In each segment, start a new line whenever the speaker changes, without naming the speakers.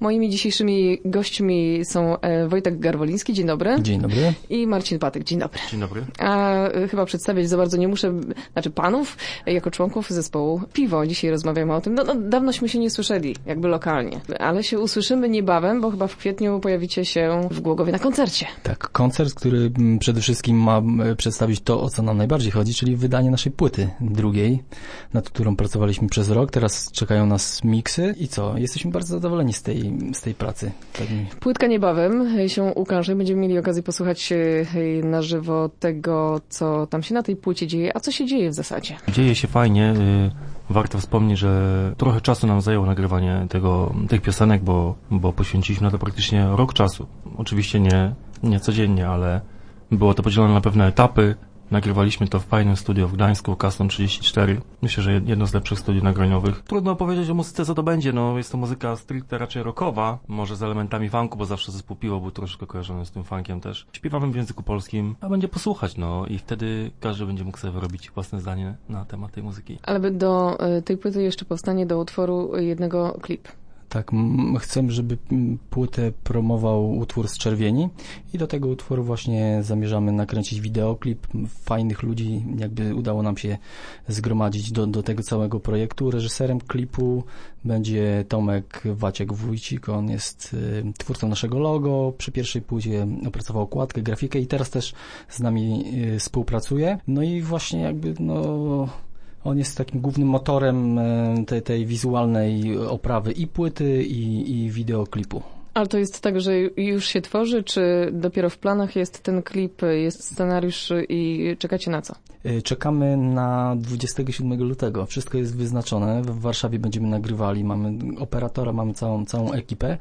Moimi dzisiejszymi gośćmi są Wojtek Garwoliński, dzień dobry.
Dzień dobry.
I Marcin Patyk, dzień dobry.
Dzień dobry.
A chyba przedstawiać za bardzo nie muszę, panów, jako członków zespołu Piwo. Dzisiaj rozmawiamy o tym. No, dawnośmy się nie słyszeli, jakby lokalnie. Ale się usłyszymy niebawem, bo chyba w kwietniu pojawicie się w Głogowie na koncercie.
Tak, koncert, który przede wszystkim ma przedstawić to, o co nam najbardziej chodzi, czyli wydanie naszej płyty drugiej, nad którą pracowaliśmy przez rok. Teraz czekają nas miksy i co? Jesteśmy bardzo zadowoleni z tej pracy. Tak
Płytka niebawem się ukaże. Będziemy mieli okazję posłuchać na żywo tego, co tam się na tej płycie dzieje. A co się dzieje w zasadzie?
Dzieje się fajnie. Warto wspomnieć, że trochę czasu nam zajęło nagrywanie tych piosenek, bo poświęciliśmy na to praktycznie rok czasu. Oczywiście nie codziennie, ale było to podzielone na pewne etapy. Nagrywaliśmy to w fajnym studio w Gdańsku, Custom 34. Myślę, że jedno z lepszych studiów nagraniowych. Trudno powiedzieć o muzyce, co to będzie. No, jest to muzyka stricte raczej rockowa, może z elementami funku, bo zawsze zespół Piwo był troszkę kojarzony z tym funkiem też. Śpiewamy w języku polskim, a będzie posłuchać, no i wtedy każdy będzie mógł sobie wyrobić własne zdanie na temat tej muzyki.
Ale do tej płyty jeszcze powstanie do utworu jednego klip.
Tak, chcę, żeby płytę promował utwór z Czerwieni i do tego utworu właśnie zamierzamy nakręcić wideoklip. Fajnych ludzi jakby udało nam się zgromadzić do tego całego projektu. Reżyserem klipu będzie Tomek Waciek-Wójcik, on jest twórcą naszego logo, przy pierwszej płycie opracował okładkę, grafikę i teraz też z nami współpracuje. No i właśnie jakby on jest takim głównym motorem tej wizualnej oprawy i płyty, i wideoklipu.
Ale to jest tak, że już się tworzy, czy dopiero w planach jest ten klip, jest scenariusz i czekacie na co?
Czekamy na 27 lutego. Wszystko jest wyznaczone. W Warszawie będziemy nagrywali. Mamy operatora, mamy całą ekipę.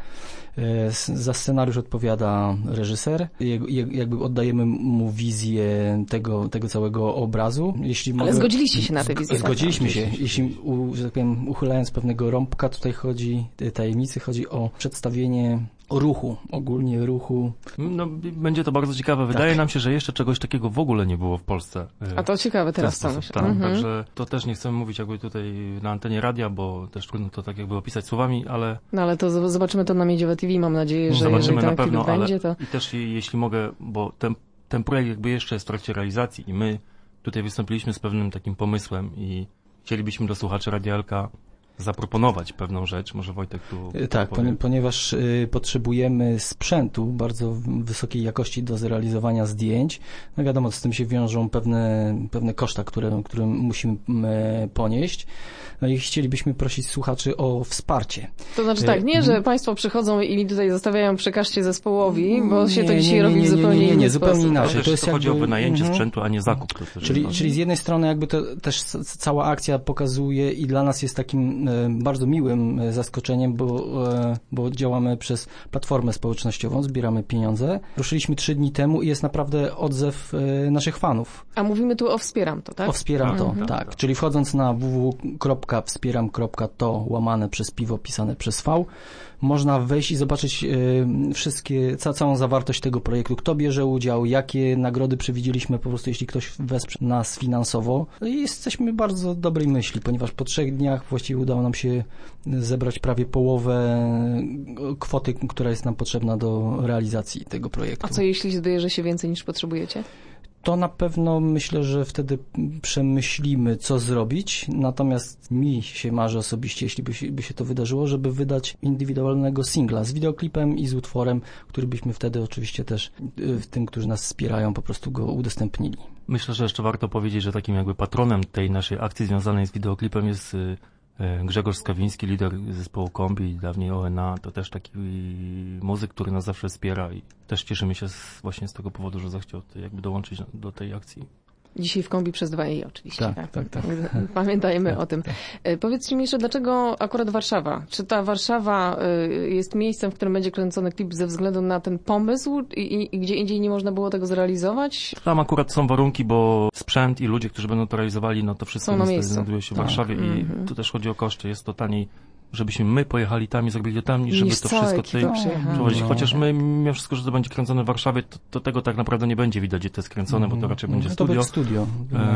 Za scenariusz odpowiada reżyser. Jakby oddajemy mu wizję tego całego obrazu.
Ale zgodziliście się na tę wizję?
Zgodziliśmy się. Jeśli, że tak powiem, uchylając pewnego rąbka, tutaj tajemnicy, chodzi o przedstawienie ruchu, ogólnie ruchu.
No, będzie to bardzo ciekawe. Wydaje nam się, że jeszcze czegoś takiego w ogóle nie było w Polsce.
A to ciekawe teraz co myślę.
Tak, także to też nie chcemy mówić jakby tutaj na antenie radia, bo też trudno to tak jakby opisać słowami, ale...
No ale to zobaczymy to na Miedziowe TV, mam nadzieję, że jeżeli
na pewno,
będzie, to...
I też jeśli mogę, bo ten projekt jakby jeszcze jest w trakcie realizacji i my tutaj wystąpiliśmy z pewnym takim pomysłem i chcielibyśmy do słuchaczy Radia Elka zaproponować pewną rzecz. Może Wojtek tu...
Tak, ponieważ potrzebujemy sprzętu bardzo wysokiej jakości do zrealizowania zdjęć. No wiadomo, z tym się wiążą pewne koszta, które musimy ponieść. No i chcielibyśmy prosić słuchaczy o wsparcie.
To znaczy tak, nie, że Państwo przychodzą i tutaj zostawiają przy kaszcie zespołowi, bo się to dzisiaj robi w zupełnie inny sposób.
Zupełnie inaczej.
To jest chodzi o wynajęcie sprzętu, a nie zakup.
Czyli z jednej strony jakby to też cała akcja pokazuje i dla nas jest takim bardzo miłym zaskoczeniem, bo działamy przez platformę społecznościową, zbieramy pieniądze. Ruszyliśmy 3 dni temu i jest naprawdę odzew naszych fanów.
A mówimy tu o Wspieram to, tak?
O Wspieram to, tak. Czyli wchodząc na www.wspieram.to łamane przez piwo pisane przez V, można wejść i zobaczyć całą zawartość tego projektu, kto bierze udział, jakie nagrody przewidzieliśmy po prostu, jeśli ktoś wesprze nas finansowo. I jesteśmy bardzo dobrej myśli, ponieważ po 3 dniach właściwie udało nam się zebrać prawie połowę kwoty, która jest nam potrzebna do realizacji tego projektu.
A co jeśli zbierze się więcej niż potrzebujecie?
To na pewno myślę, że wtedy przemyślimy, co zrobić. Natomiast mi się marzy osobiście, jeśli by się to wydarzyło, żeby wydać indywidualnego singla z wideoklipem i z utworem, który byśmy wtedy oczywiście też tym, którzy nas wspierają, po prostu go udostępnili.
Myślę, że jeszcze warto powiedzieć, że takim jakby patronem tej naszej akcji związanej z wideoklipem jest Grzegorz Skawiński, lider zespołu Kombi, dawniej ONA, to też taki muzyk, który nas zawsze wspiera i też cieszymy się właśnie z tego powodu, że zechciał jakby dołączyć do tej akcji.
Dzisiaj w Kombi przez 2i oczywiście.
Tak.
Pamiętajmy o tym. Powiedzcie mi jeszcze, dlaczego akurat Warszawa? Czy ta Warszawa jest miejscem, w którym będzie kręcony klip ze względu na ten pomysł i gdzie indziej nie można było tego zrealizować?
Tam akurat są warunki, bo sprzęt i ludzie, którzy będą to realizowali, no to wszystko znajduje się w Warszawie i tu też chodzi o koszty. Jest to taniej żebyśmy my pojechali tam i zrobili to tam, i żeby
Niż
to
cała
wszystko
ekipa
tutaj
przyjechała.
przewozić.
No.
Chociaż my, mimo wszystko, że to będzie kręcone w Warszawie, to tego tak naprawdę nie będzie widać, gdzie to jest kręcone, bo to raczej będzie
To
studio.
będzie studio.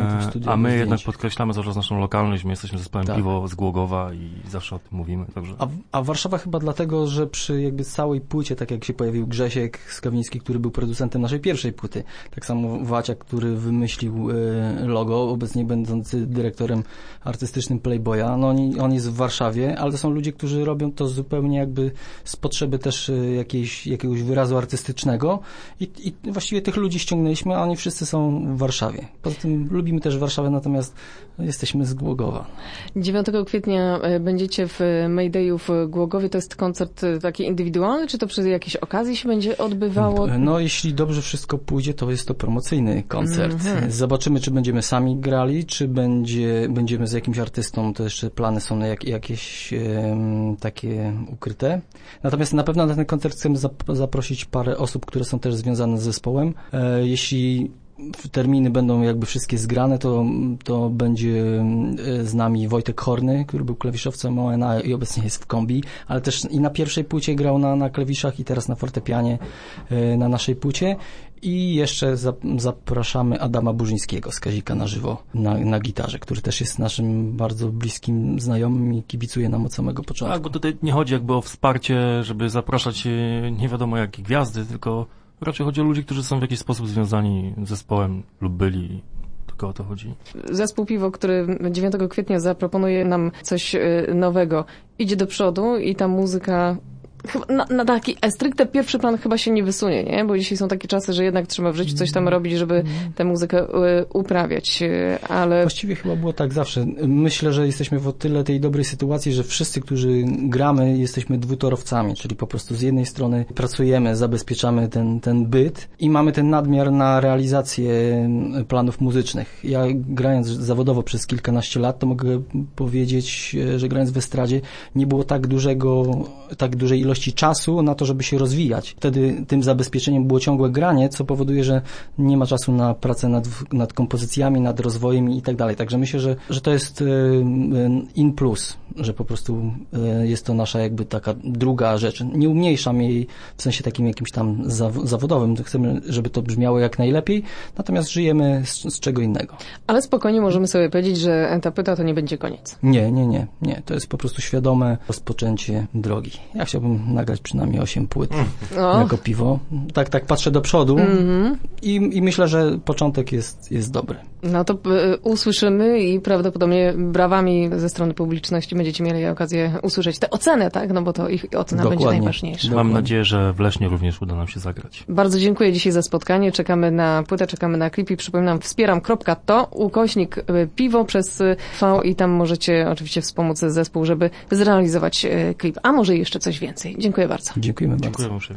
A my jednak podkreślamy cały czas naszą lokalność, my jesteśmy zespołem
Tak.
Piwo z Głogowa i zawsze o tym mówimy. Także...
A Warszawa chyba dlatego, że przy jakby całej płycie, tak jak się pojawił Grzesiek Skawiński, który był producentem naszej pierwszej płyty, tak samo Waciak, który wymyślił logo, obecnie będący dyrektorem artystycznym Playboya, no on jest w Warszawie, ale to są ludzie, którzy robią to zupełnie jakby z potrzeby też jakiegoś wyrazu artystycznego i właściwie tych ludzi ściągnęliśmy, a oni wszyscy są w Warszawie. Poza tym lubimy też Warszawę, natomiast jesteśmy z Głogowa.
9 kwietnia będziecie w Maydayu w Głogowie. To jest koncert taki indywidualny, czy to przy jakiejś okazji się będzie odbywało?
No, jeśli dobrze wszystko pójdzie, to jest to promocyjny koncert. Zobaczymy, czy będziemy sami grali, czy będziemy z jakimś artystą. To jeszcze plany są jakieś takie ukryte. Natomiast na pewno na ten koncert chcemy zaprosić parę osób, które są też związane z zespołem. Jeśli terminy będą jakby wszystkie zgrane, to będzie z nami Wojtek Horny, który był klawiszowcem ONA i obecnie jest w Kombi, ale też i na pierwszej płycie grał na klawiszach i teraz na fortepianie na naszej płycie. I jeszcze zapraszamy Adama Burzyńskiego z Kazika na żywo na gitarze, który też jest naszym bardzo bliskim znajomym i kibicuje nam od samego początku.
Tak, bo tutaj nie chodzi jakby o wsparcie, żeby zapraszać nie wiadomo jakie gwiazdy, tylko raczej chodzi o ludzi, którzy są w jakiś sposób związani z zespołem lub byli. Tylko o to chodzi.
Zespół Piwo, który 9 kwietnia zaproponuje nam coś nowego, idzie do przodu i ta muzyka na taki stricte pierwszy plan chyba się nie wysunie, nie? Bo dzisiaj są takie czasy, że jednak trzeba w życiu coś tam robić, żeby tę muzykę uprawiać, ale...
Właściwie chyba było tak zawsze. Myślę, że jesteśmy w o tyle tej dobrej sytuacji, że wszyscy, którzy gramy, jesteśmy dwutorowcami, czyli po prostu z jednej strony pracujemy, zabezpieczamy ten byt i mamy ten nadmiar na realizację planów muzycznych. Ja grając zawodowo przez kilkanaście lat, to mogę powiedzieć, że grając w estradzie nie było tak dużej ilości czasu na to, żeby się rozwijać. Wtedy tym zabezpieczeniem było ciągłe granie, co powoduje, że nie ma czasu na pracę nad kompozycjami, nad rozwojem i tak dalej. Także myślę, że to jest in plus, że po prostu jest to nasza jakby taka druga rzecz. Nie umniejszam jej w sensie takim jakimś tam zawodowym. Chcemy, żeby to brzmiało jak najlepiej, natomiast żyjemy z czego innego.
Ale spokojnie możemy sobie powiedzieć, że ta płyta to nie będzie koniec.
Nie. To jest po prostu świadome rozpoczęcie drogi. Ja chciałbym nagrać przynajmniej 8 płyt jako Piwo. Tak patrzę do przodu i myślę, że początek jest dobry.
No to usłyszymy i prawdopodobnie brawami ze strony publiczności będziecie mieli okazję usłyszeć tę ocenę, tak? No bo to ich ocena będzie najważniejsza.
Mam nadzieję, że w Lesznie również uda nam się zagrać.
Bardzo dziękuję dzisiaj za spotkanie. Czekamy na płytę, czekamy na klip i przypominam wspieram.to/Piwo przez V i tam możecie oczywiście wspomóc zespół, żeby zrealizować klip. A może jeszcze coś więcej. Dziękuję bardzo.
Dziękujemy bardzo.
Dziękuję.